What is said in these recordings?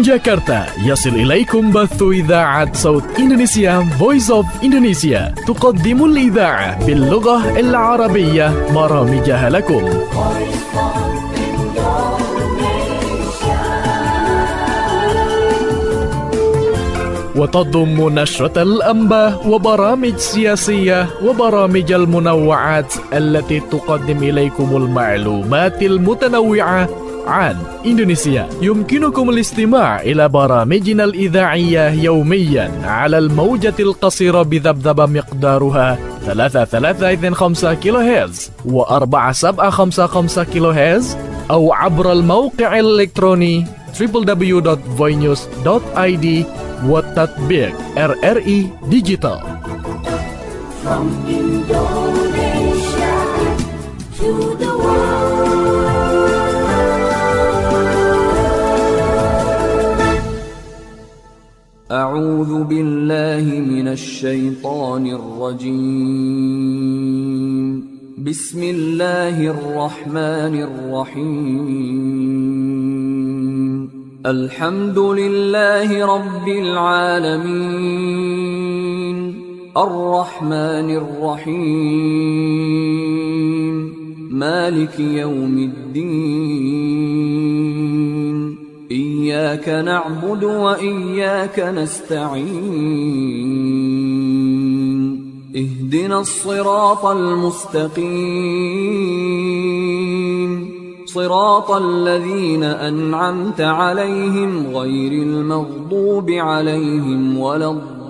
من جاكرتا يصل إليكم بث إذاعة صوت إندونيسيا Voice of Indonesia تقدم الإذاعة باللغة العربية برامجها لكم. وتضم نشرة الأنباء وبرامج سياسية وبرامج المنوعات التي تقدم إليكم المعلومات المتنوعة عن إندونيسيا. يمكنكم الاستماع إلى برامجنا الإذاعية يوميا على الموجة القصيرة بذبذبة مقدارها 3325 كيلو هرتز و4755 كيلو هرتز، أو عبر الموقع الإلكتروني www.voinews.id وتطبيق RRI Digital. From Indonesia to the world. أعوذ بالله من الشيطان الرجيم. بسم الله الرحمن الرحيم. الحمد لله رب العالمين. الرحمن الرحيم. مالك يوم الدين. إياك نعبد وإياك نستعين. اهدنا الصراط المستقيم. صراط الذين أنعمت عليهم غير المغضوب عليهم ولا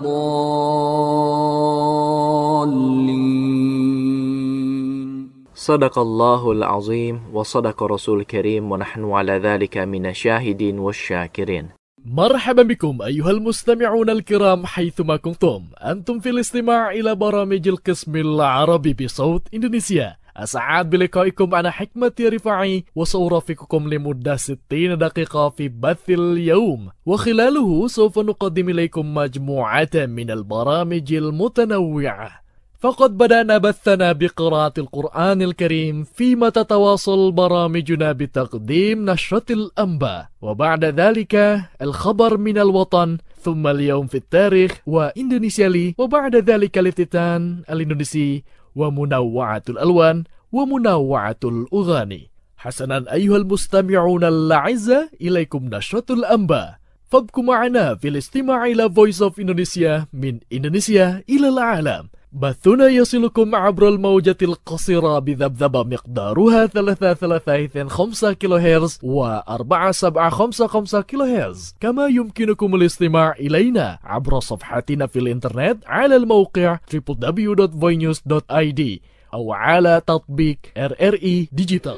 الضالين. صدق الله العظيم وصدق رسول الكريم ونحن على ذلك من الشاهدين والشاكرين. مرحبا بكم أيها المستمعون الكرام حيثما كنتم. أنتم في الاستماع إلى برامج القسم العربي بصوت إندونيسيا. أسعد بلقائكم. أنا حكمة رفاعي وسأرافقكم لمدة 60 دقيقة في بث اليوم، وخلاله سوف نقدم إليكم مجموعة من البرامج المتنوعة. فقد بدأنا بثنا بقراءة القرآن الكريم، فيما تتواصل برامجنا بتقديم نشرة الأنباء، وبعد ذلك الخبر من الوطن، ثم اليوم في التاريخ وإندونيسيا لي، وبعد ذلك الافتتان الإندونيسي ومنوعة الألوان ومنوعة الأغاني. حسنا أيها المستمعون الأعزاء، إليكم نشرة الأنباء، فابقوا معنا في الاستماع إلى Voice of Indonesia من إندونيسيا إلى العالم. بثنا يصلكم عبر الموجة القصيرة بذبذبة مقدارها 3325 كيلو هرتز و4755 كيلو هرتز، كما يمكنكم الاستماع إلينا عبر صفحتنا في الإنترنت على الموقع www.voinews.id أو على تطبيق RRI Digital.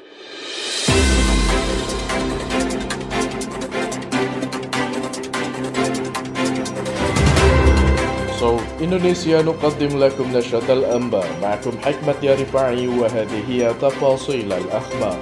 إندونيسيا نقدم لكم نشرة الأنباء، معكم حكمة يا رفاعي، وهذه هي تفاصيل الأخبار.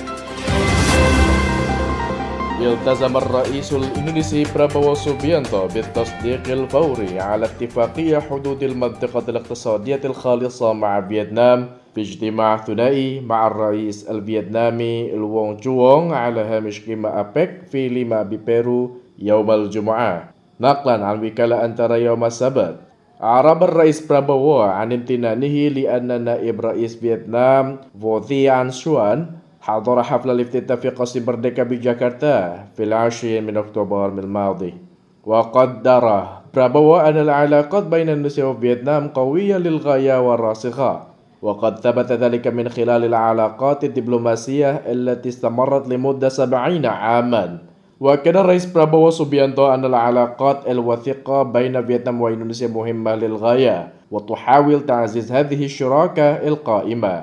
التزم الرئيس الإندونيسي برابوو سوبيانتو بالتصديق الفوري على اتفاقية حدود المنطقة الاقتصادية الخالصة مع فيتنام في اجتماع ثنائي مع الرئيس الفيتنامي الوون جوong على هامش قمة أبيك في ليما ببيرو يوم الجمعة. نقلا عن وكالة أنترا يوم السبت، أعرب الرئيس برابوو عن امتنانه لأن نائب رئيس فيتنام Vo Thian Xuan حضر حفل الافتتاح في قصر مردeka بجاكرتا في 20 من أكتوبر الماضي. وقدر برابوو أن العلاقات بين إندونيسيا وفيتنام قوية للغاية وراسخة، وقد ثبت ذلك من خلال العلاقات الدبلوماسية التي استمرت لمدة 70 عاما. وكان الرئيس برابوو سوبيانتو أن العلاقات الوثيقة بين فيتنام وإندونيسيا مهمة للغاية، وتحاول تعزيز هذه الشراكة القائمة.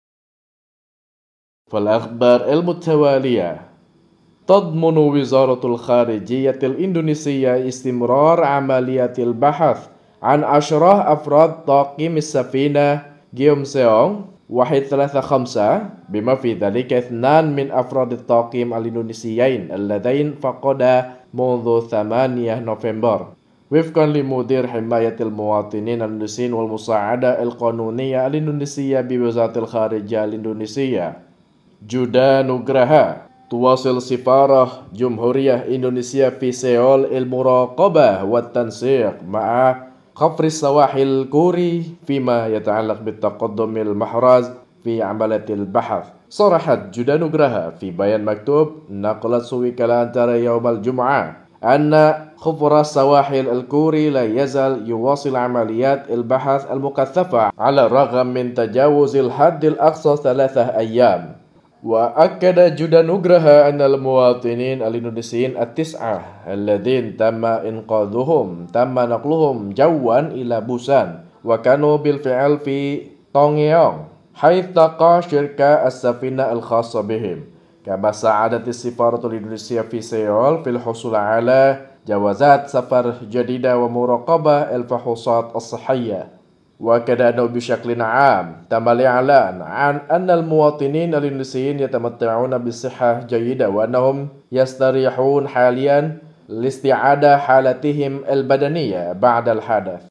فالأخبار المتوالية. تضمن وزارة الخارجية الإندونيسية استمرار عملية البحث عن أشرار أفراد طاقم السفينة Gyeongseong 135، بما في ذلك 2 من أفراد الطاقم الإندونيسيين اللذين فقدا منذ 8 نوفمبر، وفقا لمدير حماية المواطنين الإندونيسيين والمساعدة القانونية الإندونيسية بوزارة الخارجية الإندونيسية، جودا نوغراها. تواصل سفارة جمهورية إندونيسيا في سيول المراقبة والتنسيق مع خفر السواحل الكوري فيما يتعلق بالتقدم المحرز في عملية البحث. صرحت جودا نوغراها في بيان مكتوب نقلت وكالة أنتارا يوم الجمعة أن خفر السواحل الكوري لا يزال يواصل عمليات البحث المكثفة على الرغم من تجاوز الحد الأقصى 3 أيام. وأكد جودا نوغراها أن المواطنين الإندونيسيين 9 الذين تم إنقاذهم تم نقلهم جوا إلى بوسان وكانوا بالفعل في طونغيونغ حيث تقع شركة السفينة الخاصة بهم. كما ساعدت السفارة الإندونيسية في سيول في الحصول على جوازات سفر جديدة ومراقبة الفحوصات الصحية. وكذا أنه بشكل عام تم الإعلان عن أن المواطنين الإندونيسيين يتمتعون بصحة جيدة وأنهم يستريحون حاليا لاستعادة حالتهم البدنية بعد الحدث.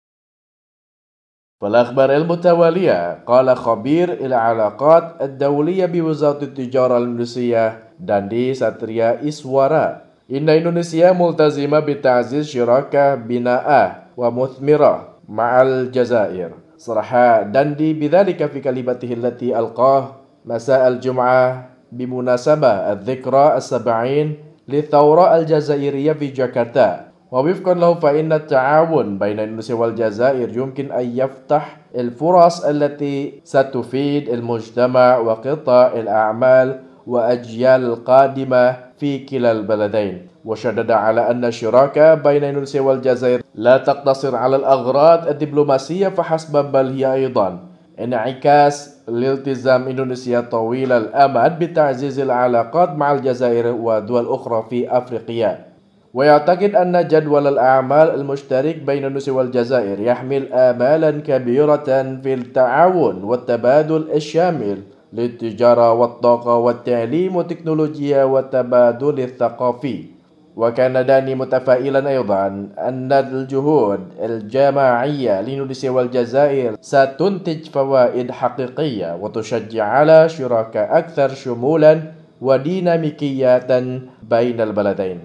في الأخبار المتوالية قال خبير العلاقات الدولية بوزارة التجارة الإندونيسية دandi Satria Iswara إن إندونيسيا ملتزمة بتعزيز شراكة بناءة ومثمرة مع الجزائر. صرح دandi بذلك في كلمته التي ألقاه مساء الجمعة بمناسبة الذكرى 70 للثورة الجزائرية في جاكرتا. ووفقا له فإن التعاون بين إندونيسيا والجزائر يمكن أن يفتح الفرص التي ستفيد المجتمع وقطاع الأعمال وأجيال القادمة في كلا البلدين. وشدد على أن الشراكة بين إندونيسيا والجزائر لا تقتصر على الأغراض الدبلوماسية فحسب بل هي أيضا انعكاس لالتزام إندونيسيا طويل الأمد بتعزيز العلاقات مع الجزائر ودول أخرى في أفريقيا. ويعتقد أن جدول الأعمال المشترك بين إندونيسيا والجزائر يحمل آمالا كبيرة في التعاون والتبادل الشامل للتجارة والطاقة والتعليم والتكنولوجيا والتبادل الثقافي. وكان داني متفائلا أيضا أن الجهود الجماعية لإندونيسيا والجزائر ستنتج فوائد حقيقية وتشجع على شراكة أكثر شمولا وديناميكية بين البلدين.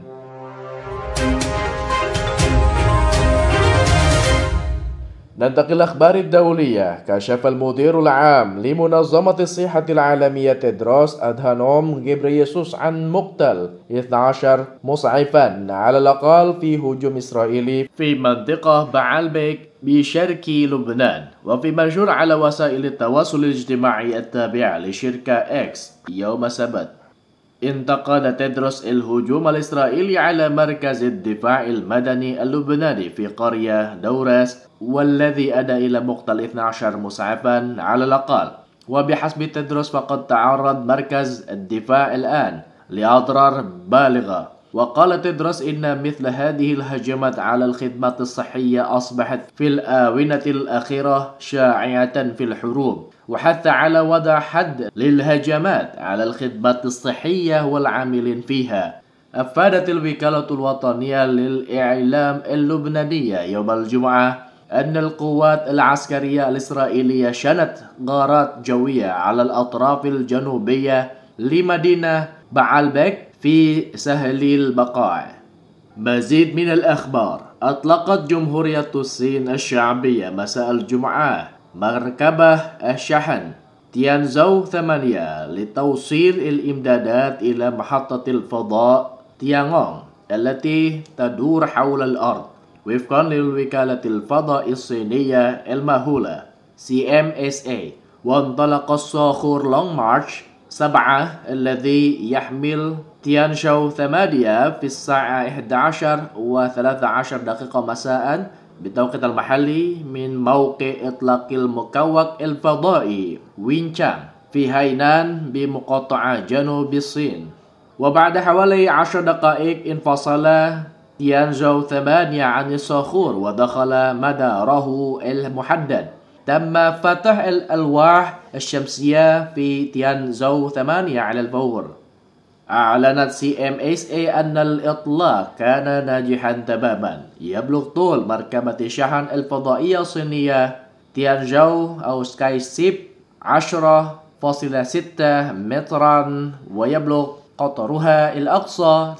ننتقل الأخبار الدولية. كشف المدير العام لمنظمة الصحة العالمية تدروس أدهانوم غيبريسوس عن مقتل 12 مسعفا على الأقل في هجوم إسرائيلي في منطقة بعلبك بشرق لبنان. وفي منشور على وسائل التواصل الاجتماعي التابعة لشركة إكس يوم السبت، انتقد تدروس الهجوم الإسرائيلي على مركز الدفاع المدني اللبناني في قرية دورس والذي أدى إلى مقتل 12 مسعفا على الأقل. وبحسب تدروس فقد تعرض مركز الدفاع الآن لأضرار بالغة. وقال تدروس إن مثل هذه الهجمات على الخدمات الصحية أصبحت في الآونة الأخيرة شائعة في الحروب، وحث على وضع حد للهجمات على الخدمات الصحية والعاملين فيها. أفادت الوكالة الوطنية للإعلام اللبنانية يوم الجمعة أن القوات العسكرية الإسرائيلية شنت غارات جوية على الأطراف الجنوبية لمدينة بعلبك في سهل البقاع. مزيد من الأخبار. أطلقت جمهورية الصين الشعبية مساء الجمعة مركبة الشحن تيانزو 8 لتوصيل الإمدادات إلى محطة الفضاء تيانغونغ التي تدور حول الأرض وفقا للوكالة الفضاء الصينية المهولة CMSA. وانطلق الصاروخ لونغ مارش 7 الذي يحمل تيانشو 8 في الساعة 11:13 مساء بالتوقيت المحلي من موقع إطلاق المكوك الفضائي وينشان في هاينان بمقاطعة جنوب الصين. وبعد حوالي 10 دقائق انفصل تيانزو 8 عن الصخور ودخل مداره المحدد. تم فتح الألواح الشمسية في تيانزو 8 على الفور. أعلنت CMSA أن الإطلاق كان ناجحا تماما. يبلغ طول مركبة الشحن الفضائية الصينية تيانجو أو سكاي سيب 10.6 مترا ويبلغ قطرها الأقصى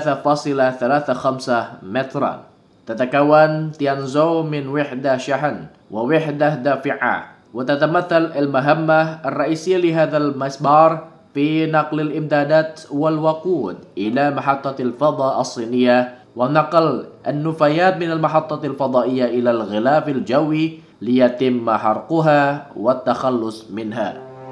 3.35 مترا. تتكون تيانزو من وحدة شحن ووحدة دافعة، وتتمثل المهمة الرئيسية لهذا المسبار في نقل الإمدادات والوقود إلى محطة الفضاء الصينية، ونقل النفايات من المحطة الفضائية إلى الغلاف الجوي ليتم حرقها والتخلص منها.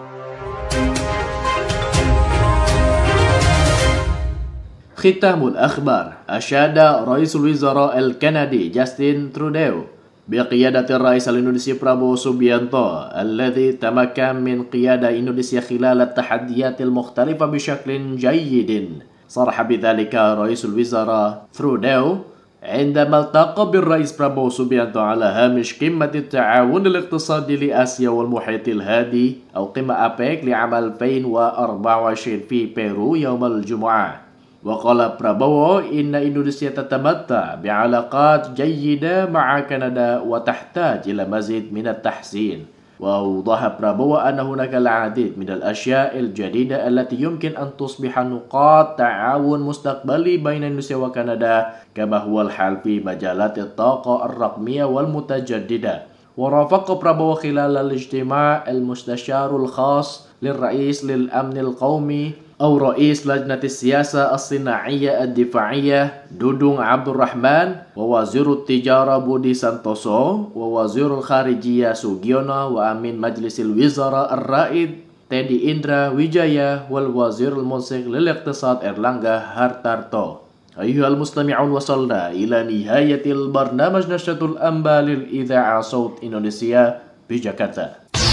ختام الأخبار. أشاد رئيس الوزراء الكندي جاستن ترودو بقيادة الرئيس الإندونيسي برابو سوبيانتو الذي تمكن من قيادة إندونيسيا خلال التحديات المختلفة بشكل جيد. صرح بذلك رئيس الوزراء ترودو عندما التقى بالرئيس برابو سوبيانتو على هامش قمة التعاون الاقتصادي لآسيا والمحيط الهادي أو قمة أبيك لعام 2024 في بيرو يوم الجمعة. وقال برابو إن إندونيسيا تتمتع بعلاقات جيدة مع كندا وتحتاج إلى مزيد من التحسين. وأوضح برابو أن هناك العديد من الأشياء الجديدة التي يمكن أن تصبح نقاط تعاون مستقبلي بين إندونيسيا وكندا، كما هو الحال في مجالات الطاقة الرقمية والمتجددة. ورافق برابو خلال الاجتماع المستشار الخاص للرئيس للأمن القومي أو رئيس لجنة السياسة الصناعية الدفاعية دودung عبد الرحمن، ووزير التجارة بودي سانتوسو، ووزير الخارجية سوغيونو، وأمين مجلس الوزراء الرائد تeddy إندرا ويجايا، والوزير المنسق للاقتصاد إرلانغا هارتارتو. أيها المستمعون، وصلنا إلى نهاية البرنامج نشرة الأنباء للإذاعة صوت إندونيسيا بجاكرتا.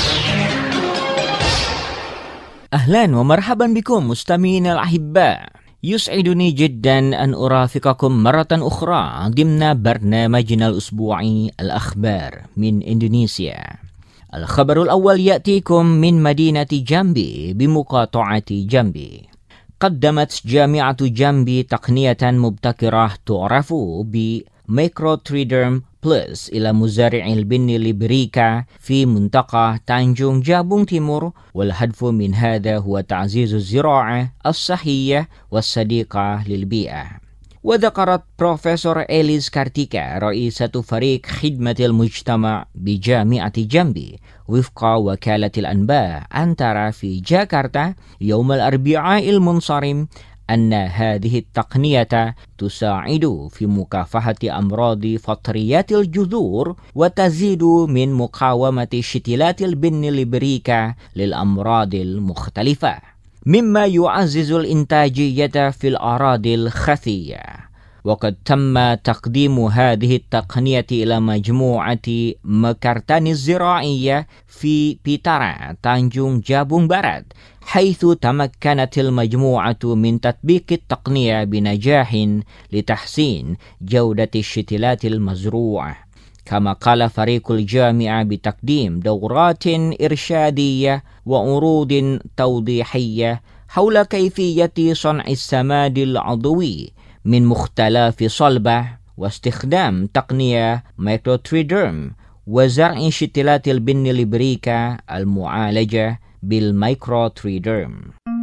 أهلا ومرحبا بكم مستمعينا الأحباء. يسعدني جدا أن أرافقكم مرة أخرى ضمن برنامجنا الأسبوعي الأخبار من إندونيسيا. الخبر الأول يأتيكم من مدينة جامبي بمقاطعة جامبي. قدمت جامعة جامبي تقنية مبتكرة تعرف بميكروتريدرم بلس إلى مزارعي البن لبريكا في منطقة تانجونغ جابونغ تيمور، والهدف من هذا هو تعزيز الزراعة الصحية والصديقة للبيئة. وذكرت بروفيسور إليس كارتيكا رئيسة فريق خدمة المجتمع بجامعة جامبي وفق وكالة الأنباء أنتارا في جاكرتا يوم الأربعاء المنصرم أن هذه التقنية تساعد في مكافحة أمراض فطريات الجذور وتزيد من مقاومة شتلات البن لبريكا للأمراض المختلفة، مما يعزز الإنتاجية في الأراضي الخفية. وقد تم تقديم هذه التقنية إلى مجموعة مكرتان الزراعية في بيتارا تانجونغ جابونغ بارات، حيث تمكنت المجموعة من تطبيق التقنية بنجاح لتحسين جودة الشتلات المزروعة. كما قال فريق الجامعة بتقديم دورات إرشادية وعروض توضيحية حول كيفية صنع السماد العضوي من مختلف صلبة واستخدام تقنية مايكروتريدرم وزرع شتلات البن لبريكا المعالجة بالمايكروتريدرم.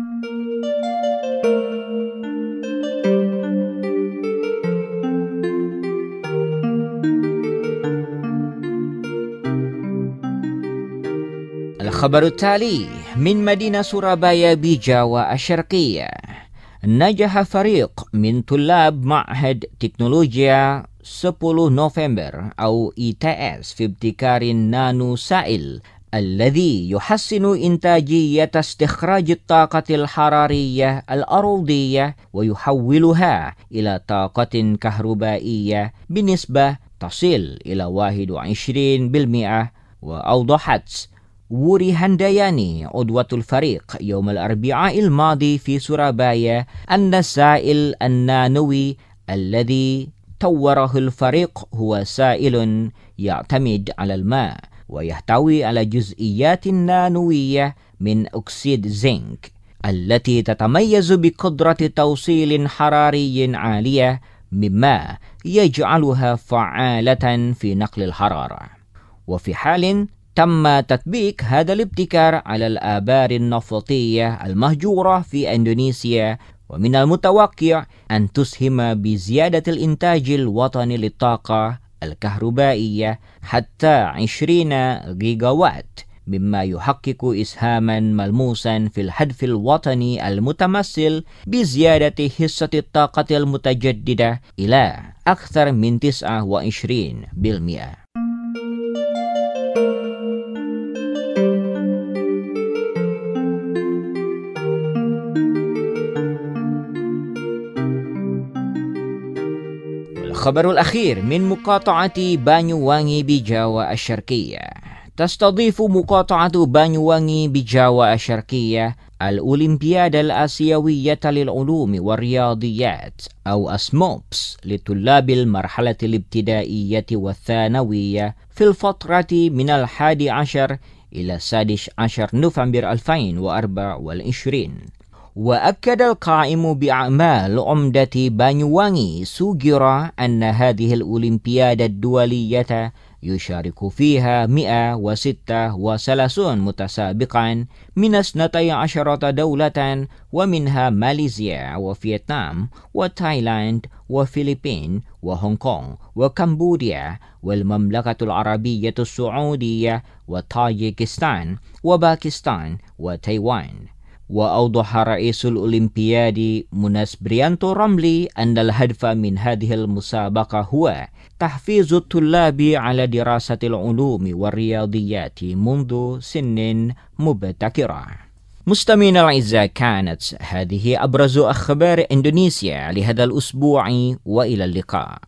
الخبر التالي من مدينة سورابايا بجاوا الشرقية. نجح فريق من طلاب معهد تكنولوجيا 10 نوفمبر أو ETS في ابتكار النانو سائل الذي يحسن إنتاجية استخراج الطاقة الحرارية الأرضية ويحولها إلى طاقة كهربائية بنسبة تصل إلى 21%. وأوضحت ووري هندياني عضوة الفريق يوم الأربعاء الماضي في سورابايا أن السائل النانوي الذي طوره الفريق هو سائل يعتمد على الماء ويحتوي على جزئيات نانوية من أكسيد زنك التي تتميز بقدرة توصيل حراري عالية، مما يجعلها فعالة في نقل الحرارة. وفي حال تم تطبيق هذا الابتكار على الآبار النفطية المهجورة في إندونيسيا، ومن المتوقع أن تسهم بزيادة الإنتاج الوطني للطاقة الكهربائية حتى 20 جيجاوات، مما يحقق إسهاما ملموسا في الهدف الوطني المتمثل بزيادة حصة الطاقة المتجددة إلى أكثر من 29%. الخبر الأخير من مقاطعة بانيوانgi بجاوا الشرقية. تستضيف مقاطعة بانيوانgi بجاوا الشرقية الأولمبياد الآسيوية للعلوم والرياضيات أو أسموبس لطلاب المرحلة الابتدائية والثانوية في الفترة من 11 إلى 16 نوفمبر 2024. وأكد القائم بأعمال عمدة بانيوانgi سوجيرا أن هذه الأولمبياد الدولية يشارك فيها 136 متسابقا من 12 دولة، ومنها ماليزيا وفيتنام وتايلاند وفلبين وهونغ كونغ وكمبوديا والمملكة العربية السعودية وطاجيكستان وباكستان وتايوان. وأوضح رئيس الأولمبياد مناس بريانتو رملي أن الهدف من هذه المسابقة هو تحفيز الطلاب على دراسة العلوم والرياضيات منذ سن مبتكرة. مستمعينا الأعزاء، كانت هذه أبرز أخبار إندونيسيا لهذا الأسبوع، وإلى اللقاء.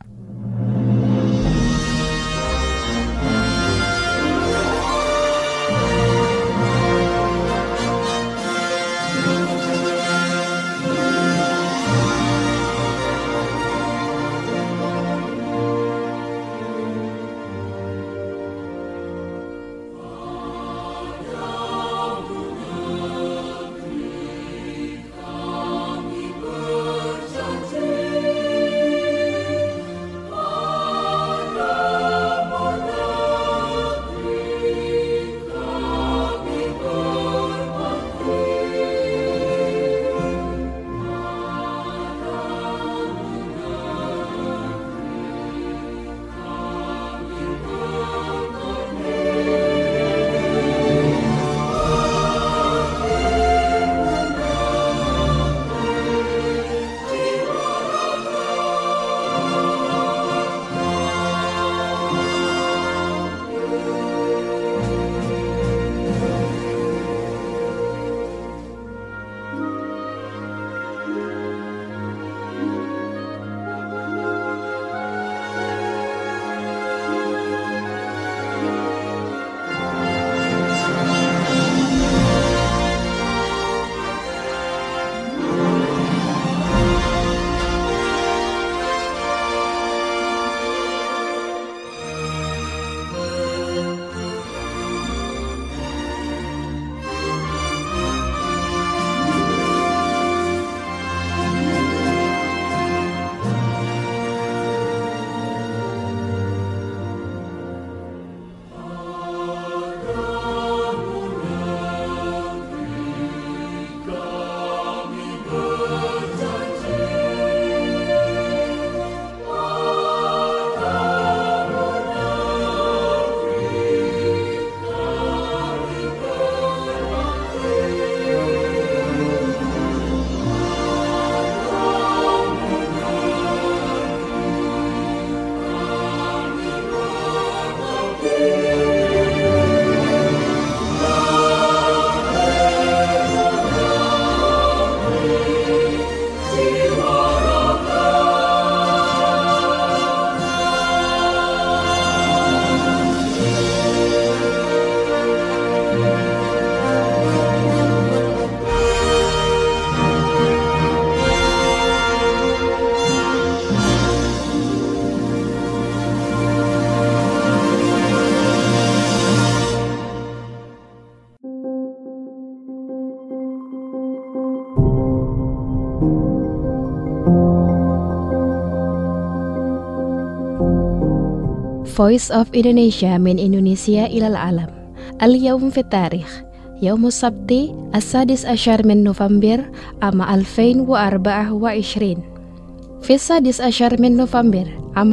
Voice of Indonesia من إندونيسيا إلى العالم. اليوم في التاريخ يوم السبت 16 من نوفمبر عام 2024. في 16 من نوفمبر عام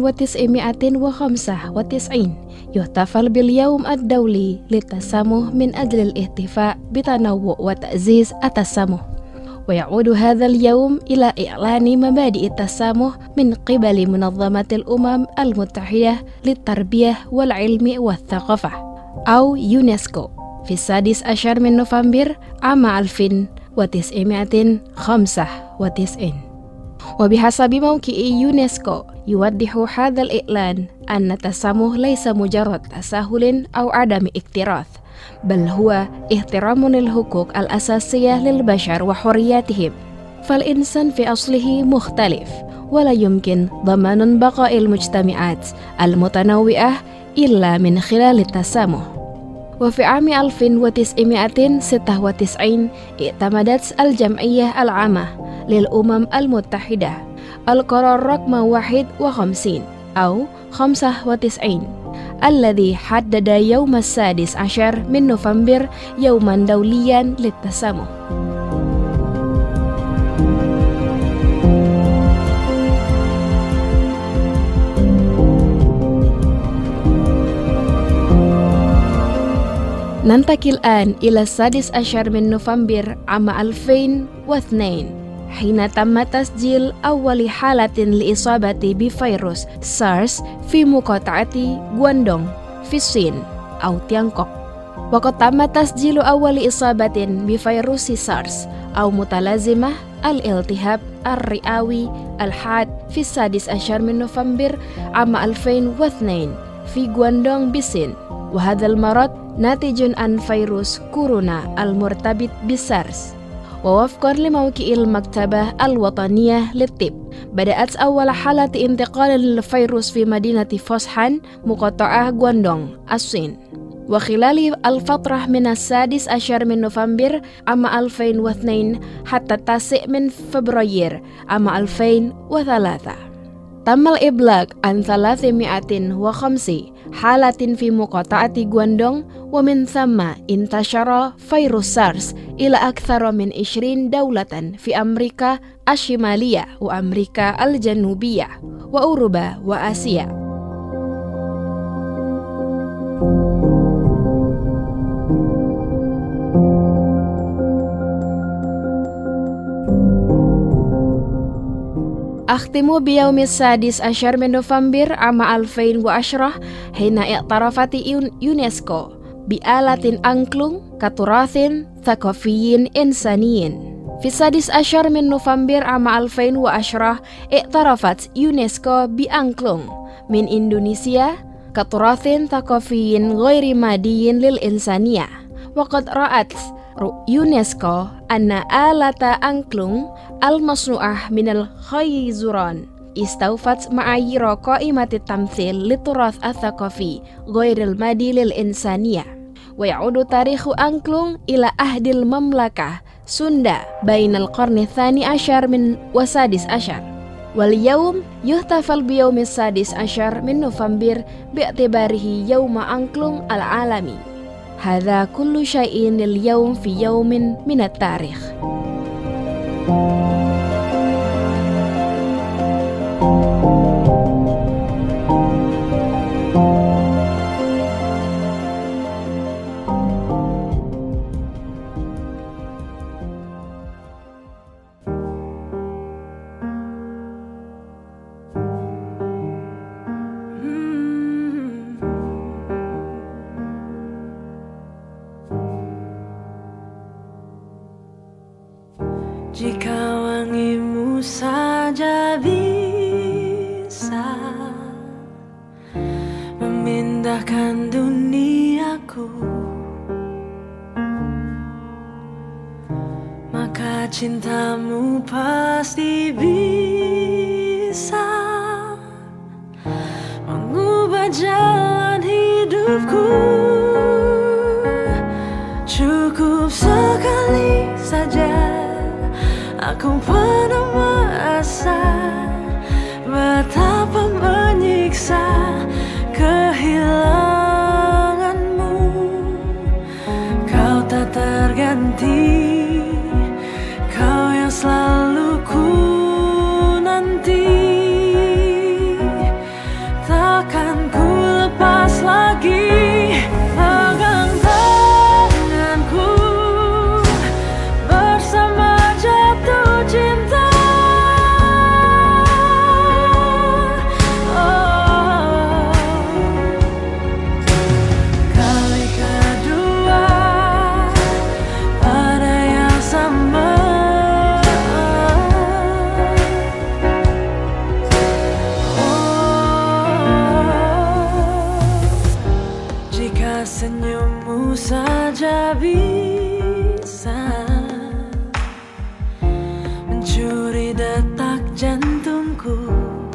1995 يحتفل باليوم الدولي للتسامح من أجل الاحتفاء بتنوع وتعزيز التسامح، ويعود هذا اليوم إلى إعلان مبادئ التسامح من قبل منظمة الأمم المتحدة للتربية والعلم والثقافة أو يونسكو في 16 من نوفمبر عام 1995. وبحسب موقع يونسكو يوضح هذا الإعلان أن التسامح ليس مجرد تساهل أو عدم اكتراث، بل هو احترام للحقوق الأساسية للبشر وحرياتهم، فالإنسان في أصله مختلف ولا يمكن ضمان بقاء المجتمعات المتنوعة إلا من خلال التسامح. وفي عام 1996 اعتمدت الجمعية العامة للأمم المتحدة القرار رقم 51 أو 95 الذي حدد يوم 16 من نوفمبر يوما دوليا للتسامح. ننتقل الآن إلى 16 من نوفمبر عام 2002 حين تم تسجيل أول حالة لإصابة بفيروس سارس في مقاطعة غواندونغ في الصين أو تيانكوك. وقد تم تسجيل أول إصابة بفيروس سارس أو متلازمة الالتهاب الرئوي الحاد في 16 من نوفمبر عام 2002 في غواندونغ بالصين، وهذا المرض ناتج عن فيروس كورونا المرتبط بسارس. ووفقا لموقع المكتبة الوطنية للطب بدأت أول حالة انتقال للفيروس في مدينة فوسحان مقاطعة غواندونغ الصين، وخلال الفترة من 16 من نوفمبر عام 2002 حتى 9 من فبراير عام 2003 تم الإبلاغ عن 305 حالة في مقاطعة غواندونغ، ومن ثم انتشر فيروس سارس إلى أكثر من 20 دولة في أمريكا الشمالية وأمريكا الجنوبية وأوروبا وآسيا. أختم بيوم 16 من نوفمبر عام 2010 حين اعترفت يونسكو بآلة أنكلونغ كتراث ثقافي إنساني. في 16 من نوفمبر عام 2010 اعترفت يونسكو بأنكلونغ من إندونيسيا كتراث ثقافي غير مادي للإنسانية. وقد رأت يونسكو أن آلة أنكلونغ المصنوعة من الخيزران استوفت معايير قائمة التمثيل للتراث الثقافي غير المادي للإنسانية. ويعود تاريخ أنكلونغ إلى عهد المملكة سوندا بين القرن 12 و16، واليوم يحتفل بيوم 16 من نوفمبر باعتباره يوم أنكلونغ العالمي. هذا كل شيء اليوم في يوم من التاريخ. Jika wangimu saja bisa memindahkan duniaku, maka cintamu pasti bisa mengubah jalan hidupku. Cukup sekali saja aku pernah merasa betapa menyiksa kehilanganmu. Kau terganti, kau yang selalu ku nanti. Takkan ku lepas lagi pegang tanganku bersama jatuh cinta. Kali kedua pada yang sama, jika senyummu saja bisa mencuri detak jantungku,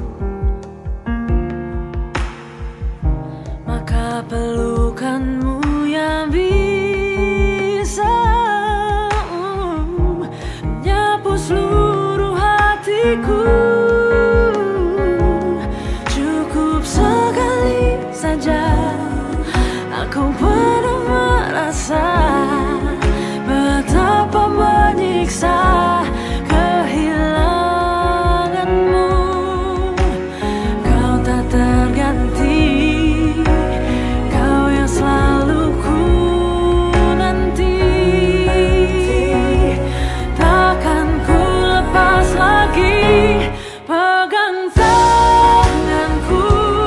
maka pelukanmu yang bisa menyapu seluruh hatiku. Cukup sekali saja aku pernah merasa betapa menyiksa kehilanganmu. Kau tak terganti, kau yang selalu ku nanti. Takkan ku lepas lagi pegang tanganku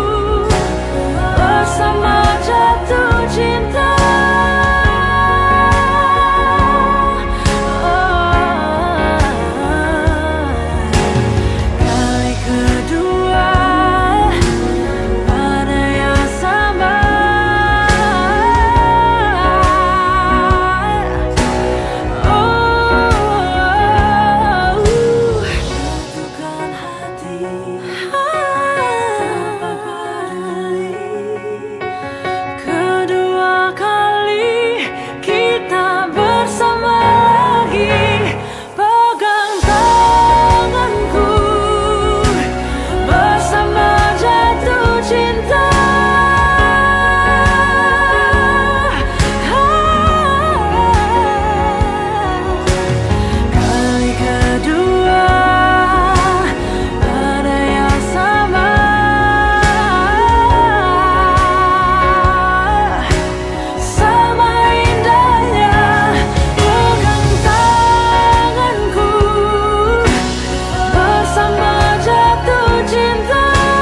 bersama jatuh cinta. Kali kedua pada yang sama, jatuhkan hati tanpa peduli. Kedua kali kita bersama lagi, pegang tanganku bersama jatuh cinta. Kali kedua pada yang sama, sama indahnya pegang tanganku bersama jatuh cinta.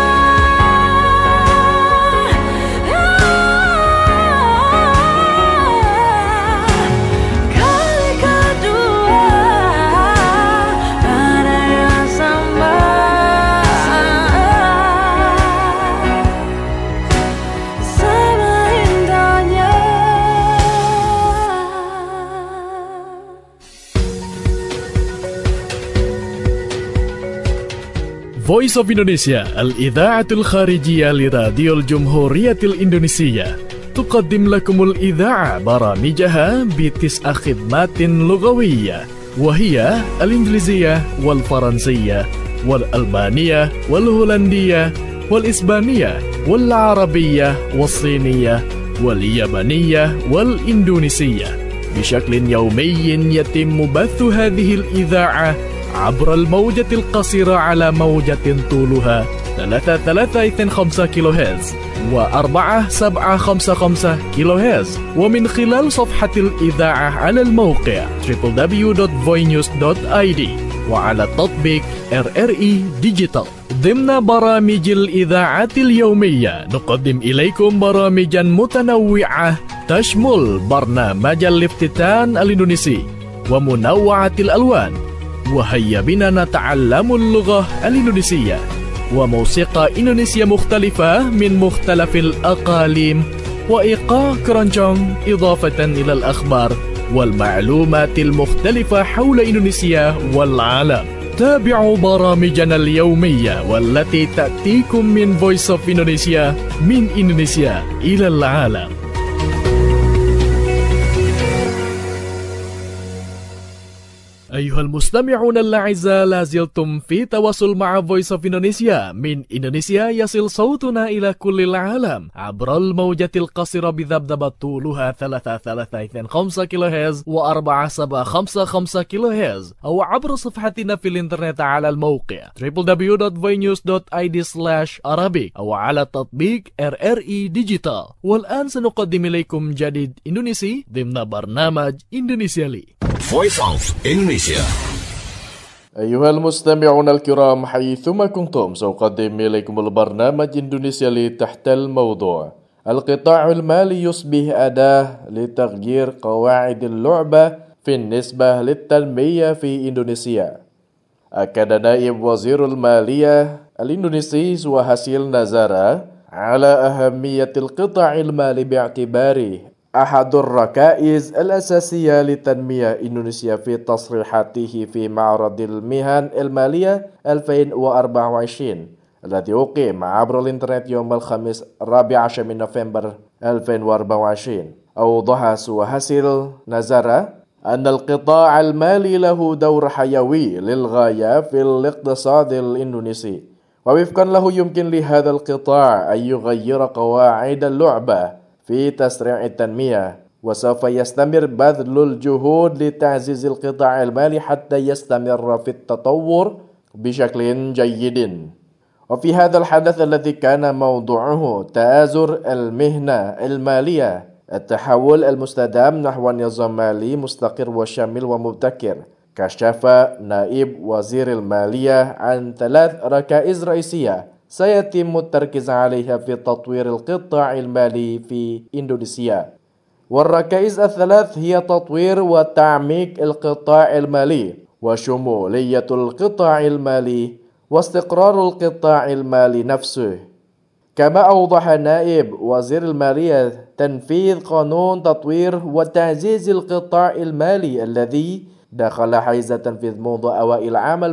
Kali kedua pada yang sama, sama indahnya. Voice of Indonesia الإذاعة الخارجية لراديو الجمهورية الإندونيسية تقدم لكم الإذاعة برامجها ب9 خدمات لغوية، وهي الإنجليزية والفرنسية والألبانية والهولندية والإسبانية والعربية والصينية واليابانية والإندونيسية. بشكل يومي يتم بث هذه الإذاعة عبر الموجة القصيرة على موجة طولها 3325 كيلو هرتز و4755 كيلو هرتز، ومن خلال صفحة الإذاعة على الموقع www.voinews.id وعلى التطبيق RRI Digital. ضمن برامج الإذاعة اليومية نقدم إليكم برامجا متنوعة تشمل برنامج الافتتان الإندونيسي ومنوعة الألوان، وهيا بنا نتعلم اللغة الإندونيسية، وموسيقى إندونيسية مختلفة من مختلف الأقاليم، وإيقاع كرونجونج، إضافة إلى الأخبار والمعلومات المختلفة حول إندونيسيا والعالم. تابعوا برامجنا اليومية والتي تأتيكم من Voice of Indonesia من إندونيسيا إلى العالم. أيها المستمعون الأعزاء، لازلتم في تواصل مع Voice of Indonesia. من إندونيسيا يصل صوتنا إلى كل العالم عبر الموجة القصيرة بذبذبة طولها 325 كيلوهرتز و475 كيلوهرتز، أو عبر صفحتنا في الإنترنت على الموقع www.voinews.id/arabic أو على تطبيق RRI Digital. والآن سنقدم إليكم جديد إندونيسي ضمن برنامج إندونيسيا لي. Voice of Indonesia. أيها المستمعون الكرام حيثما كنتم، سأقدم إليكم البرنامج إندونيسيا لي تحت الموضوع: القطاع المالي يصبح أداة لتغيير قواعد اللعبة في النسبة للتنمية في إندونيسيا. أكد نائب وزير المالية الإندونيسي سوهاسيل نزارا على أهمية القطاع المالي باعتباره أحد الركائز الأساسية لتنمية إندونيسيا في تصريحاته في معرض المهن المالية 2024 الذي أقيم عبر الإنترنت يوم الخميس 14 من نوفمبر 2024. أوضح سوهاسيل نزارا أن القطاع المالي له دور حيوي للغاية في الاقتصاد الإندونيسي، ووفقا له يمكن لهذا القطاع أن يغير قواعد اللعبة في تسريع التنمية، وسوف يستمر بذل الجهود لتعزيز القطاع المالي حتى يستمر في التطور بشكل جيد. وفي هذا الحدث الذي كان موضوعه تآزر المهنة المالية، التحول المستدام نحو نظام مالي مستقر وشامل ومبتكر، كشف نائب وزير المالية عن 3 ركائز رئيسية سيتم التركيز عليها في تطوير القطاع المالي في إندونيسيا. والركائز ال3 هي تطوير وتعميق القطاع المالي، وشمولية القطاع المالي، واستقرار القطاع المالي نفسه. كما أوضح نائب وزير المالية تنفيذ قانون تطوير وتعزيز القطاع المالي الذي دخل حيز التنفيذ منذ أوائل عام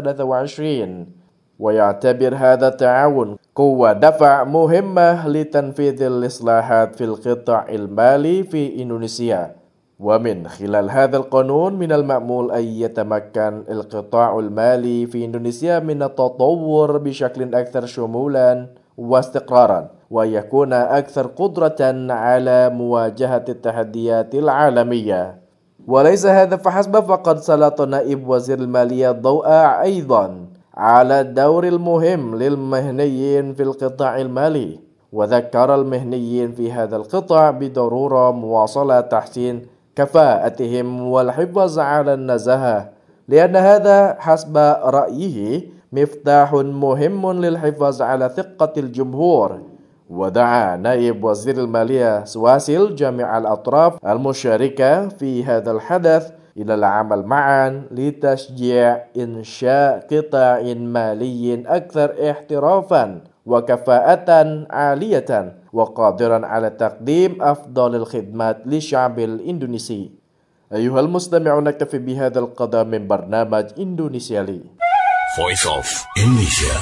2023، ويعتبر هذا التعاون قوة دفع مهمة لتنفيذ الإصلاحات في القطاع المالي في إندونيسيا. ومن خلال هذا القانون من المأمول أن يتمكن القطاع المالي في إندونيسيا من التطور بشكل أكثر شمولا واستقرارا، ويكون أكثر قدرة على مواجهة التحديات العالمية. وليس هذا فحسب، فقد سلط نائب وزير المالية الضوء أيضا على الدور المهم للمهنيين في القطاع المالي، وذكر المهنيين في هذا القطاع بضرورة مواصلة تحسين كفاءتهم والحفاظ على النزاهة، لأن هذا حسب رأيه مفتاح مهم للحفاظ على ثقة الجمهور. ودعا نائب وزير المالية سوهاسيل جميع الأطراف المشاركة في هذا الحدث إلى العمل معا لتشجيع إنشاء قطاع مالي أكثر احترافا وكفاءة عالية وقادرا على تقديم أفضل الخدمات للشعب الإندونيسي. أيها المستمعون، نكتفي بهذا القدر من برنامج إندونيسيا لي. Voice of Indonesia.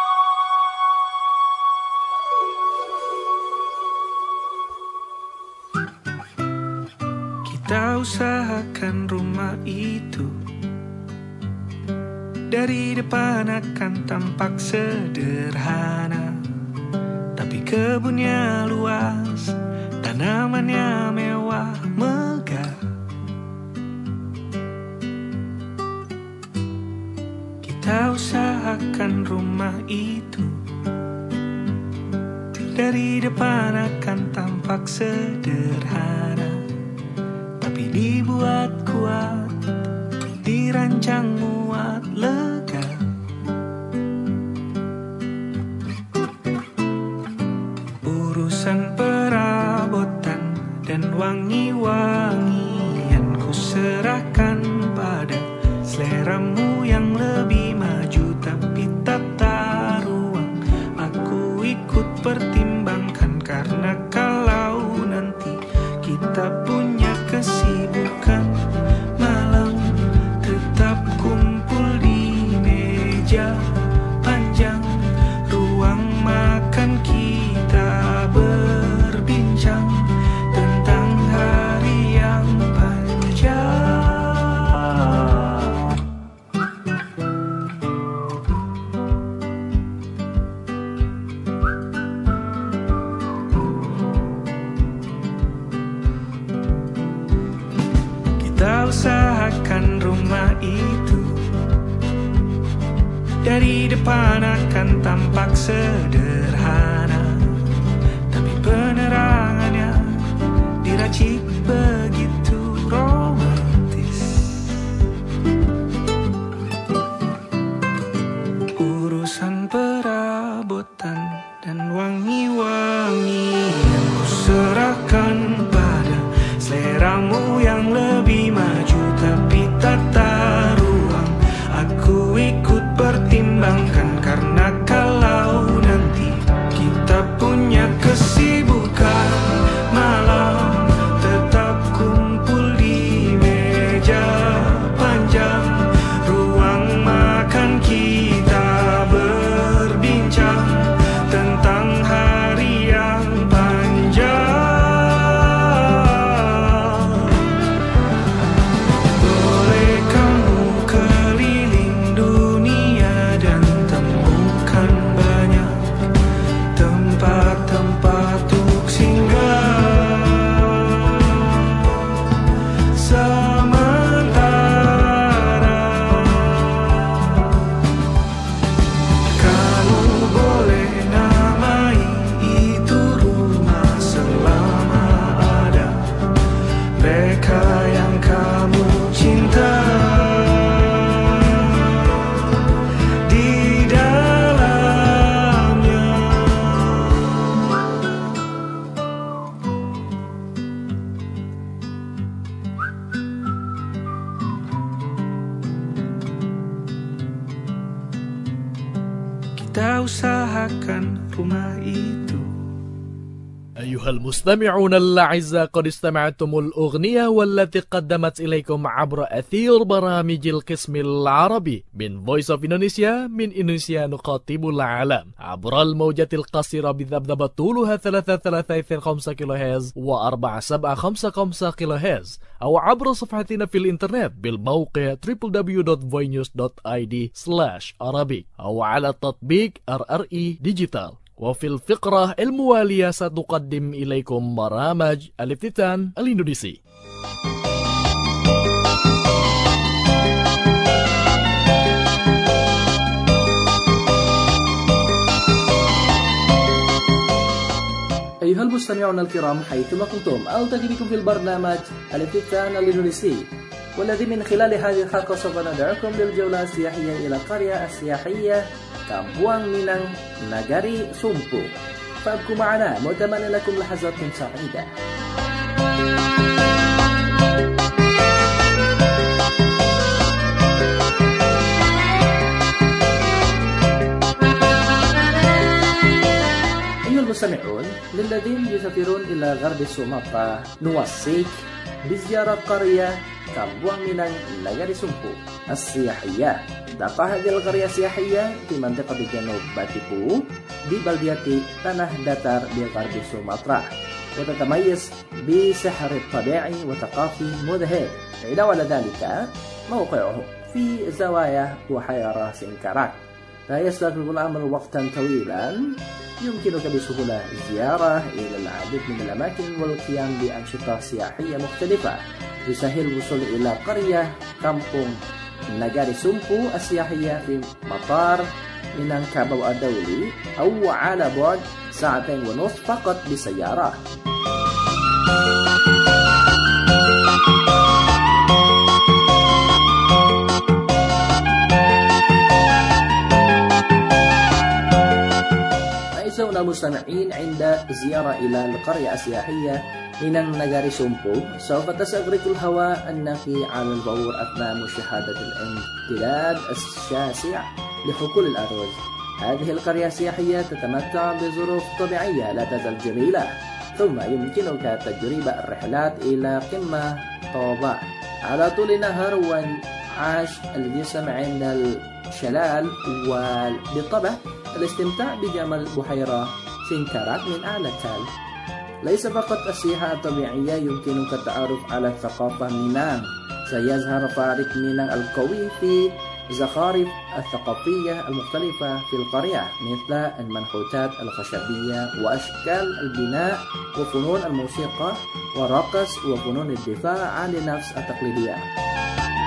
Kita usahakan rumah itu dari depan akan tampak sederhana, tapi kebunnya luas, tanamannya mewah megah. Kita usahakan rumah itu dari depan akan tampak sederhana, tapi dibuat kuat, dirancang muat lega. Urusan perabotan dan wangi-wangian ku serahkan pada seleramu yang lebih maju, tapi tata ruang aku ikut pertimbangkan, karena kalau nanti kita punya kesibukan malam, tetap kumpul di meja panjang ruang makan, kita berbincang tentang hari yang panjang. akan rumah itu. Dari depan akan tampak sederhana, tapi penerangannya diracik begitu romantis. Urusan perabotan dan wangi-wangian ku serahkan pada seleramu yang lebih maju, tapi tata ruang aku ikut pertimbangkan, karena kalau nanti kita punya kesibukan malam, tetap kumpul di meja panjang ruang makan, kita berbincang tentang hari yang panjang. Boleh kamu keliling dunia dan temukan banyak tempat-tempat untuk singgah. Sementara kamu boleh namai itu rumah selama ada mereka yang kamu cinta di dalamnya. Kita usahakan rumah itu. أيها المستمعون الأعزاء، قد استمعتم الأغنية والتي قدمت إليكم عبر أثير برامج القسم العربي من Voice of Indonesia. من إندونيسيا نخاطب العالم عبر الموجة القصيرة بذبذبة طولها 335 كيلوهرتز و4755 كيلوهرتز، أو عبر صفحتنا في الإنترنت بالموقع www.voinews.id/Arabic، أو على تطبيق RRI ديجيتال. وفي الفقرة الموالية سنقدم إليكم برامج الافتتان الإندونيسي. أيها المستمعون الكرام حيثما كنتم، ألتقي بكم في البرنامج الافتتان الإندونيسي، والذي من خلال هذه الحلقة سوف ندعوكم للجولة السياحية إلى القرية السياحية كامبوان مينان ناغاري سومبو. فابقوا معنا متمنى لكم لحظات سعيدة. أيها المستمعون، للذين يسافرون إلى غرب سومطرة نوصيك بزيارة قرية كامبوان مينان ناغاري سومبو السياحية. تقع هذه القرية السياحية في منطقة جنوب باتيبو ببلدية تنه داتار بغرب سومطرة، وتتميز بسحر الطبيعي وثقافي مذهل. علاوة على ذلك موقعه في زوايا بحيرة سنكراك، لا يستغرق الأمر وقتا طويلا. يمكنك بسهولة الزيارة إلى العديد من الأماكن والقيام بأنشطة سياحية مختلفة. يسهل الوصول إلى قرية كامبونغ ناغاري سومبو السياحية في مطار مينانكاباو الدولي، أو على بعد 2.5 ساعة فقط بالسيارة. أعزائنا المستمعين، عند زيارة إلى القرية السياحية مينان ناغاري سومبو سوف تستغرق الهواء النقي على الفور أثناء مشاهدة الامتداد الشاسع لحقول الأرز. هذه القرية السياحية تتمتع بظروف طبيعية لا تزال جميلة، ثم يمكنك تجربة الرحلات إلى قمة طوباء على طول نهر وانعاش الجسم عند الشلال، وبالطبع الاستمتاع بجمال بحيرة سنكراك من أعلى التل. ليس فقط السياحة الطبيعية، يمكنك التعرف على الثقافة مينان. سيظهر فارق مينان القوي في الزخارف الثقافية المختلفة في القرية، مثل المنحوتات الخشبية وأشكال البناء وفنون الموسيقى والرقص وفنون الدفاع عن النفس التقليدية.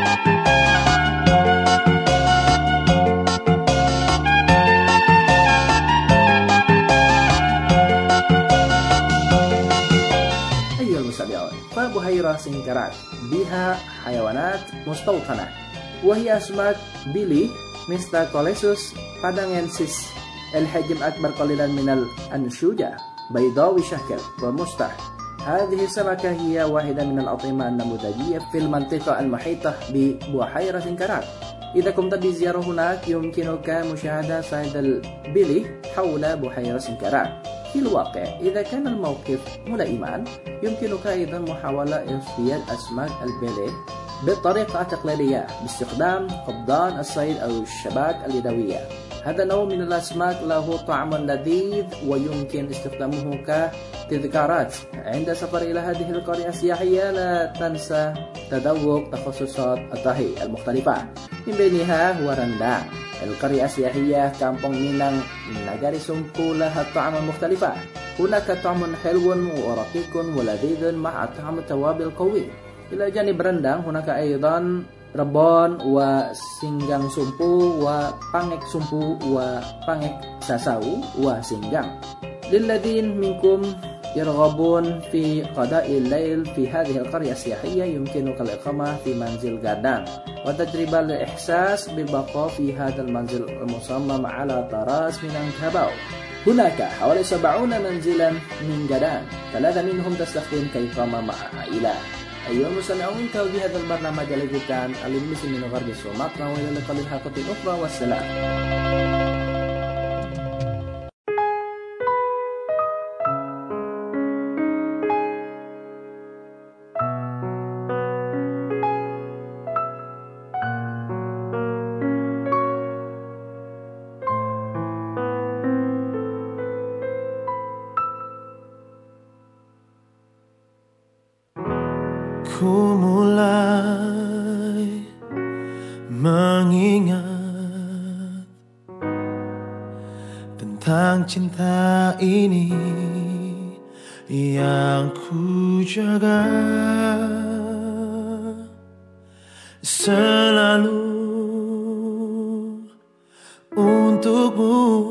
فبحيرة سنكرات بها حيوانات مستوطنة وهي أسماك بيلي ميستاكوليسوس بادانجنسيس الحجم أكبر قليلا من الأنشوجة بيضاوي شكل ومستح. هذه السمكة هي واحدة من الأطعمة النموذجية في المنطقة المحيطة ببحيرة سنكرات. إذا قمت بزيارة هناك يمكنك مشاهدة صيد البيلي حول بحيرة سنكرات. في الواقع إذا كان الموقف ملائما يمكنك أيضا محاولة اصطياد أسماك البيلي بالطريقة التقليدية باستخدام قبضان الصيد أو الشباك اليدوية. هذا النوع من الأسماك له طعم لذيذ ويمكن استخدامه كتذكارات عند سفر إلى هذه القرية السياحية. لا تنسى تذوق تخصصات الطهي المختلفة من بينها هو رندang. القرية السياحية كامبونج مينang نجاري سمكو لها طعم مختلفة. هناك طعم حلو ورقيق ولذيذ مع طعم توابل قوي. إلى جانب رندang هناك أيضا rebon wa singgang sumpu wa pangek sumpu wa pangek sasau wa singgang. للذين منكم يرغبون في قضاء الليل في هذه القرية السياحية يمكنك الإقامة في منزل غادang وتجربة الإحساس بالبقاء في هذا المنزل المصمم على طراز مينانكاباو. هناك حوالي 70 منزلا من غادang، 3 منهم تستخدم كإقامة مع عائلة. أيها المستمعون انتهوا بهذا البرنامج الذي كان الإنجليزي من غرب سومطرة وإلى اللقاء الحلقة الأخرى والسلام. Ku mulai mengingat tentang cinta ini yang ku jaga selalu untukmu.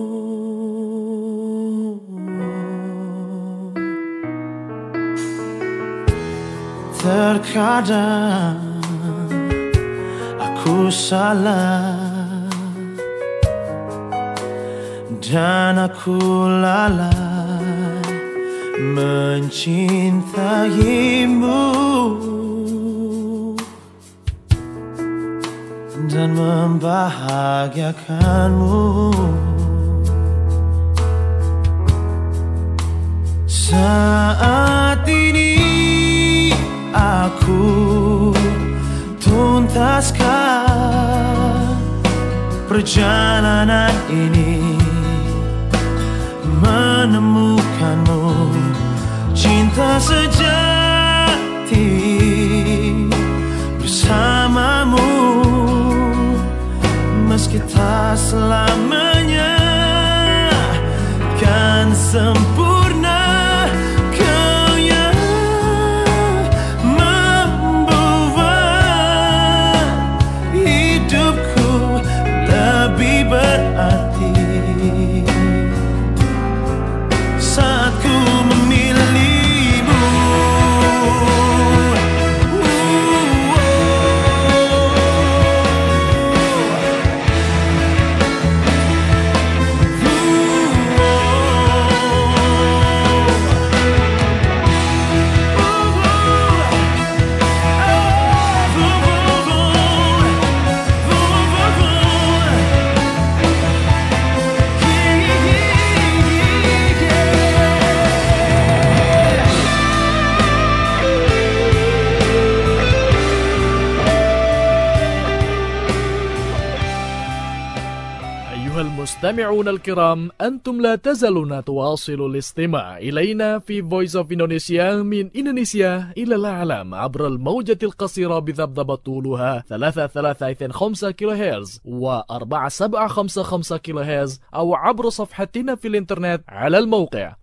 Terkadang aku salah dan aku lalai mencintaimu dan membahagiakanmu. Saat ini aku tuntaskan perjalanan ini menemukanmu, cinta sejati bersamamu, meski tak selamanya kan sempurna. Berarti saat ku memilihmu. المستمعون الكرام، أنتم لا تزالون تواصلوا الاستماع إلينا في Voice of Indonesia من إندونيسيا إلى العالم عبر الموجة القصيرة بذبذبة طولها 3325 كيلو هرتز و4755 كيلو هرتز أو عبر صفحتنا في الإنترنت على الموقع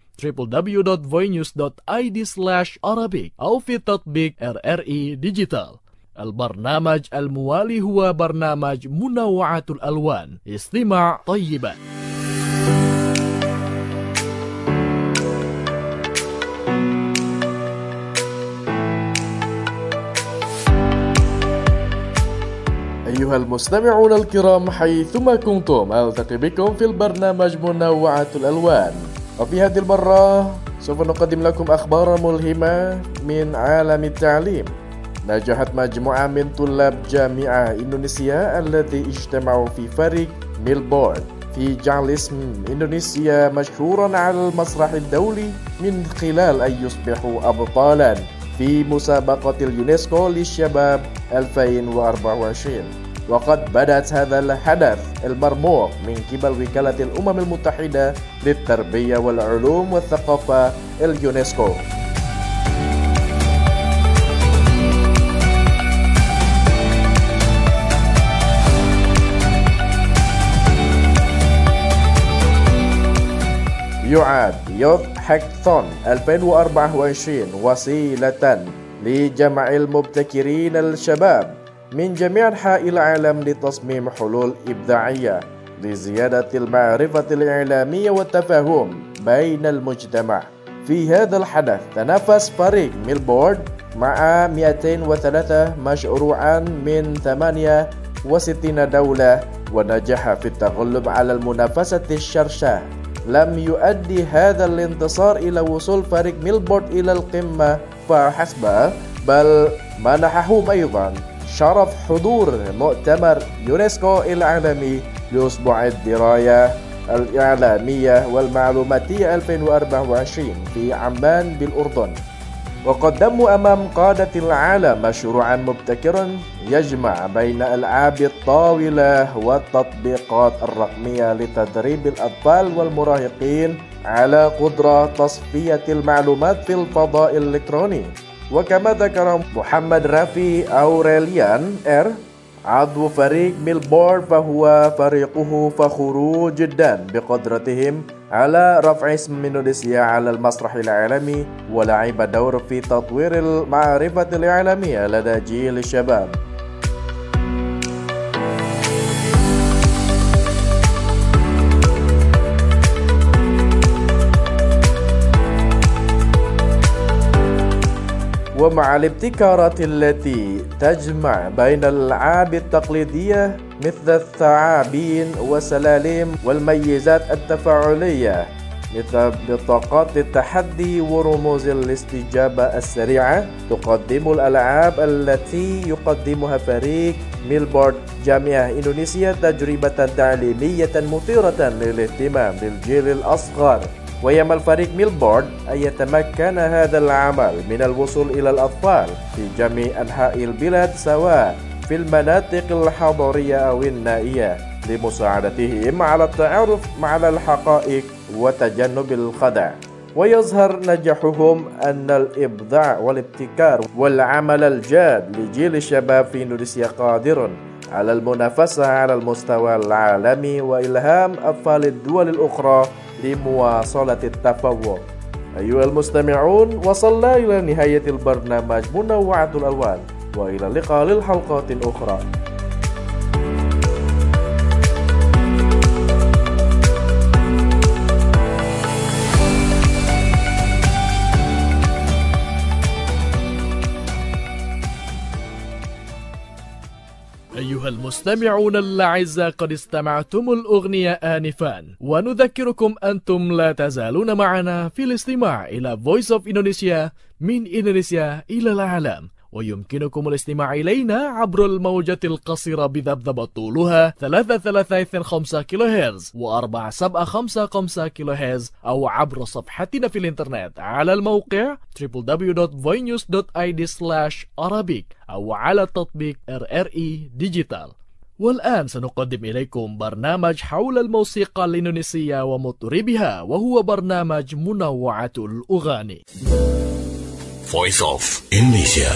www.voinews.id/Arabic أو في تطبيق RRI ديجيتال. البرنامج الموالي هو برنامج منوعات الألوان. استماع طيبا. أيها المستمعون الكرام حيثما كنتم، ألتقي بكم في البرنامج منوعات الألوان. وفي هذه المرة سوف نقدم لكم أخبارا ملهمة من عالم التعليم. نجحت مجموعة من طلاب جامعة إندونيسيا الذي اجتمعوا في فريق ميلبورن في جعل اسم إندونيسيا مشهورا على المسرح الدولي من خلال أن يصبحوا أبطالا في مسابقة اليونسكو للشباب 2024. وقد بدأت هذا الحدث المرموق من قبل وكالة الأمم المتحدة للتربية والعلوم والثقافة اليونسكو. يعد يوث هاكاثون 2024 وسيلة لجمع المبتكرين الشباب من جميع أنحاء العالم لتصميم حلول إبداعية لزيادة المعرفة الإعلامية والتفاهم بين المجتمع. في هذا الحدث تنافس فريق ميلبورن مع 203 مشروعا من 68 دولة ونجح في التغلب على المنافسة الشرسة. لم يؤدي هذا الانتصار إلى وصول فريق ميلبورن إلى القمة فحسب، بل منحهم أيضا شرف حضور مؤتمر يونسكو العالمي لأسبوع الدراية الإعلامية والمعلوماتية 2024 في عمان بالأردن. وقدموا أمام قادة العالم مشروعا مبتكرا يجمع بين ألعاب الطاولة والتطبيقات الرقمية لتدريب الأطفال والمراهقين على قدرة تصفية المعلومات في الفضاء الإلكتروني. وكما ذكر محمد رافي أوريليان عضو فريق ميلبورن، فهو فريقه فخور جدا بقدرتهم على رفع اسم إندونيسيا على المسرح العالمي ولعب دور في تطوير المعرفة الإعلامية لدى جيل الشباب. ومع الابتكارات التي تجمع بين الألعاب التقليدية مثل الثعابين والسلالم والميزات التفاعلية مثل بطاقات التحدي ورموز الاستجابة السريعة، تقدم الألعاب التي يقدمها فريق ميلبورن جامعة إندونيسيا تجربة تعليمية مثيرة للاهتمام للجيل الأصغر. ويأمل فريق ميلبورن أن يتمكن هذا العمل من الوصول إلى الأطفال في جميع أنحاء البلاد سواء في المناطق الحضرية أو النائية لمساعدتهم على التعرف على الحقائق وتجنب الخدع. ويظهر نجاحهم أن الإبداع والابتكار والعمل الجاد لجيل الشباب في إندونيسيا قادر على المنافسة على المستوى العالمي وإلهام أطفال الدول الأخرى لمواصلة التفوق. أيها المستمعون، وصلنا إلى نهاية البرنامج منوعات الألوان، وإلى اللقاء للحلقات أخرى. أيها المستمعون الأعزاء، قد استمعتم الأغنية آنفا، ونذكركم أنتم لا تزالون معنا في الاستماع إلى Voice of Indonesia من إندونيسيا إلى العالم. ويمكنكم الاستماع إلينا عبر الموجة القصيرة بذبذب طولها 335 كيلوهرتز و4755 كيلوهرتز، أو عبر صفحتنا في الإنترنت على الموقع www.voinews.id/arabic أو على تطبيق RRI ديجيتال. والآن سنقدم إليكم برنامج حول الموسيقى الإندونيسية ومطربها، وهو برنامج منوعات الأغاني. Voice of Indonesia.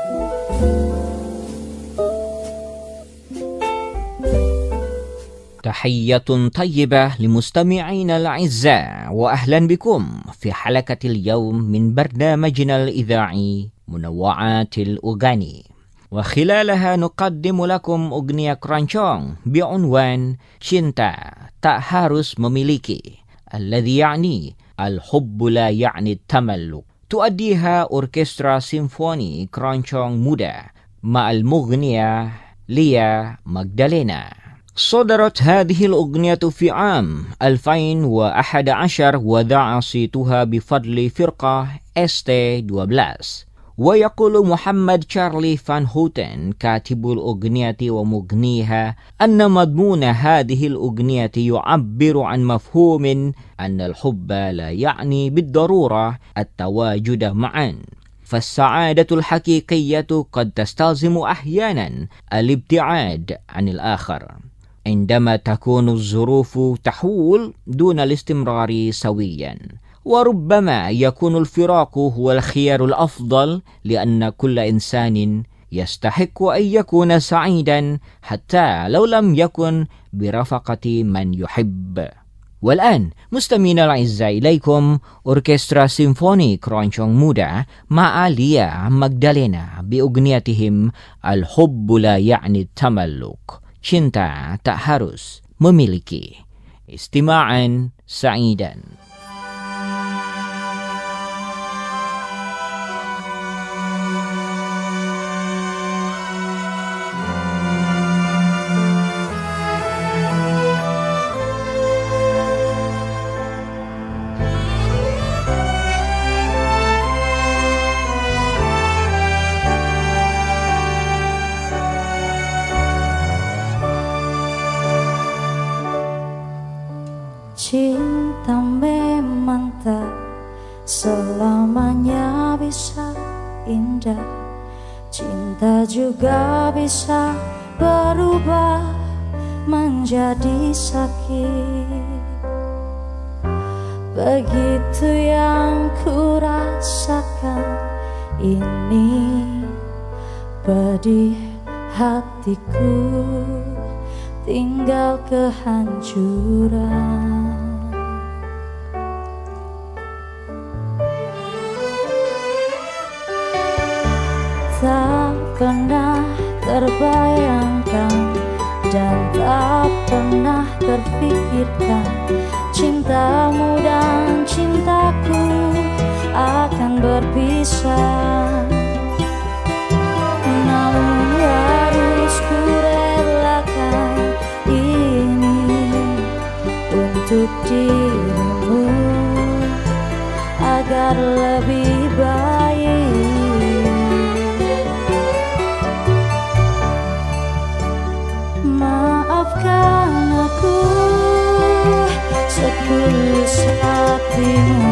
تحية طيبة لمستمعينا الأعزاء، وأهلا بكم في حلقة اليوم من برنامجنا الإذاعي منوعات الأغاني. وخلالها نقدم لكم أغنية كرانشونغ بعنوان Cinta Tak Harus Memiliki الذي يعني الحب لا يعني التملك. تؤديها أوركسترا سيمفوني كرانشونغ مودا مع المغنية ليا ماجدالينا. صدرت هذه الأغنية في عام 2011 وذاع صيتها بفضل فرقة ST12. ويقول محمد تشارلي فان هوتن كاتب الأغنية ومغنيها أن مضمون هذه الأغنية يعبر عن مفهوم أن الحب لا يعني بالضرورة التواجد معا، فالسعادة الحقيقية قد تستلزم أحيانا الابتعاد عن الآخر عندما تكون الظروف تحول دون الاستمرار سويا. وربما يكون الفراق هو الخيار الأفضل، لأن كل إنسان يستحق أن يكون سعيدا حتى لو لم يكن برفقة من يحب. والآن مستمعينا الأعزاء، إليكم أوركسترا سيمفوني كرانشونغ مودا مع ليا ماجدالينا بأغنيتهم الحب لا يعني التملك، Cinta Tak Harus Memiliki. استماعا سعيدا. Cinta memang tak selamanya bisa indah. Cinta juga bisa berubah menjadi sakit. Begitu yang ku rasakan ini, pedih hatiku tinggal kehancuran. Tak pernah terbayangkan dan tak pernah terfikirkan cintamu dan cintaku akan berpisah. Namun harus ku relakan ini untuk dirimu agar lebih baik. Maafkan aku setulus hatimu,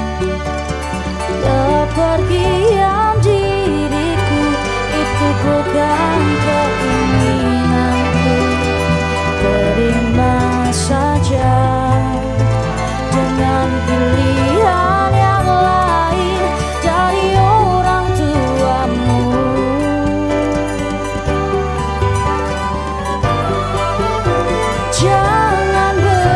kepergian diriku itu bukan keinginanku. Terima saja dengan pilihan yang lain dari orang tuamu. Jangan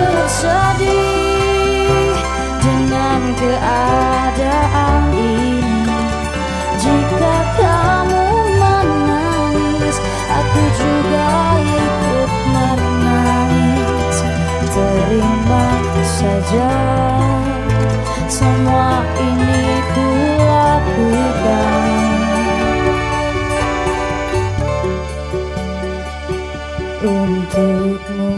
bersedih dengan keadaan ini. Jika kamu menangis, aku juga ikut menangis. Terima saja semua ini ku lakukan untukmu.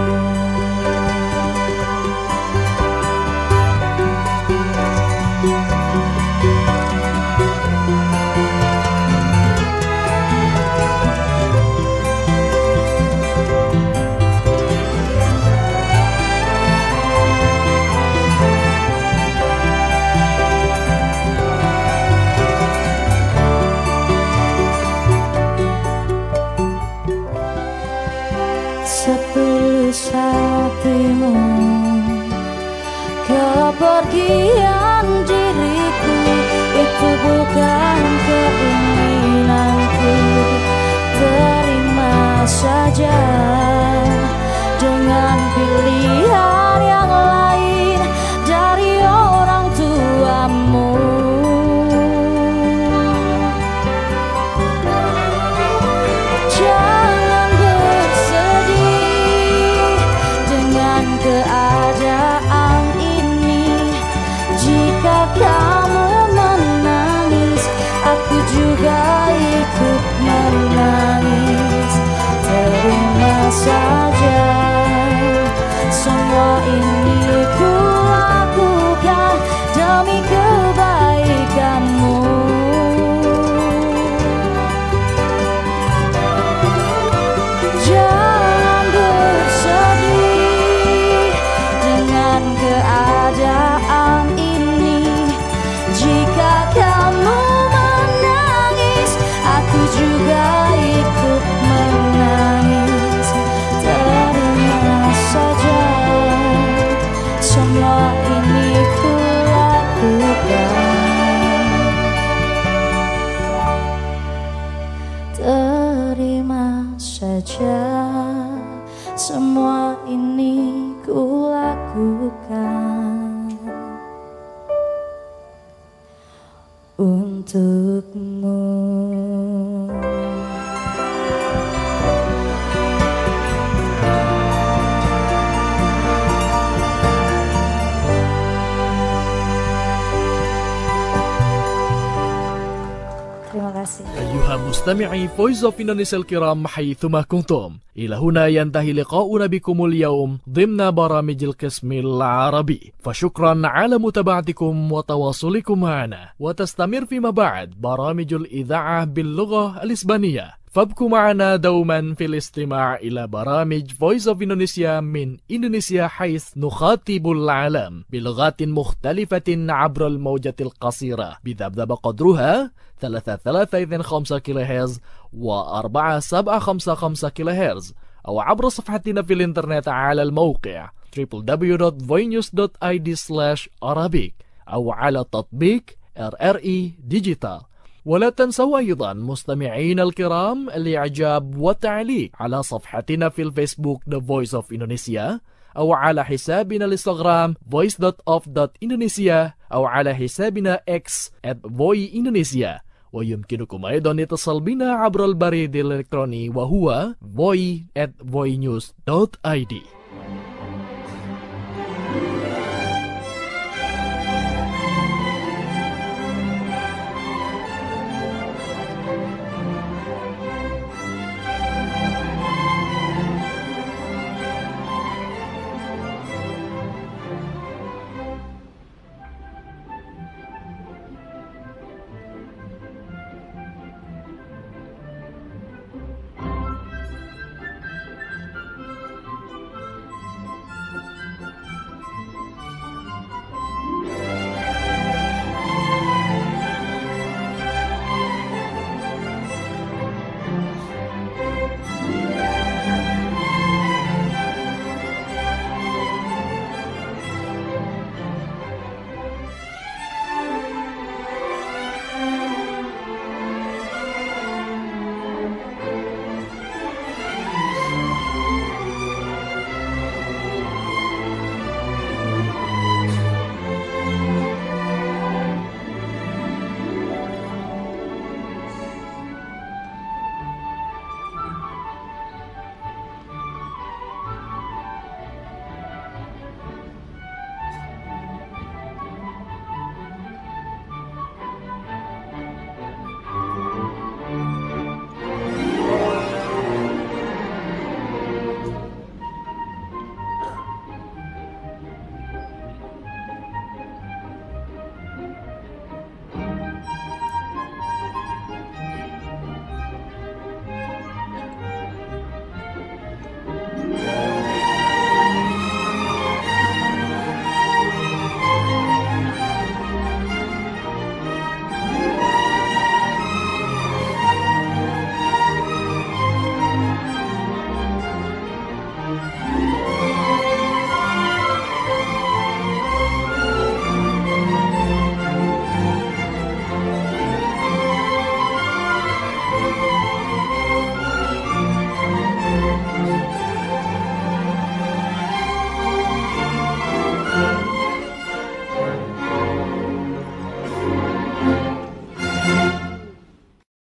Setulus hatimu, kepergian diriku itu bukan keinginanku. Terima saja dengan pilihan yang lain dari orang tuamu. untukmu. Terima kasih. أيها مستمعي Voice of Indonesia الكرام حيثما كنتم، إلى هنا ينتهي لقاؤنا بكم اليوم ضمن برامج القسم العربي، فشكرا على متابعتكم وتواصلكم معنا، وتستمر فيما بعد برامج الإذاعة باللغة الإسبانية، فابقوا معنا دوما في الاستماع إلى برامج Voice of Indonesia من إندونيسيا، حيث نخاطب العالم بلغات مختلفة عبر الموجة القصيرة بذبذب قدرها 335 كيلوهرتز و4755 كيلوهرتز، أو عبر صفحتنا في الإنترنت على الموقع www.voinews.id/arabic أو على تطبيق RRI ديجيتال. ولا تنسوا أيضا مستمعين الكرام الإعجاب والتعليق على صفحتنا في الفيسبوك The Voice of Indonesia، أو على حسابنا الانستغرام voice.of.indonesia، أو على حسابنا X @voiindonesia. ويمكنكم أيضا الاتصال بنا عبر البريد الإلكتروني وهو voi@voinews.id.